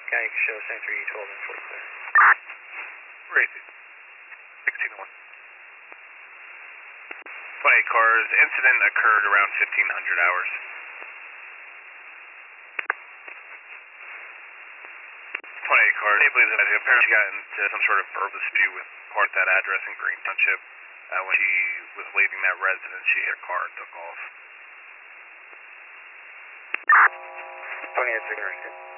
Guy can show Center E12 and 4 clear. Great. 16-1. 28 cars. Incident occurred around 1500 hours. 28 cars. They believe that apparently got into some sort of verbal dispute with part of that address in Green Township. When she was leaving that residence, she hit a car and took off. 28 ignorant.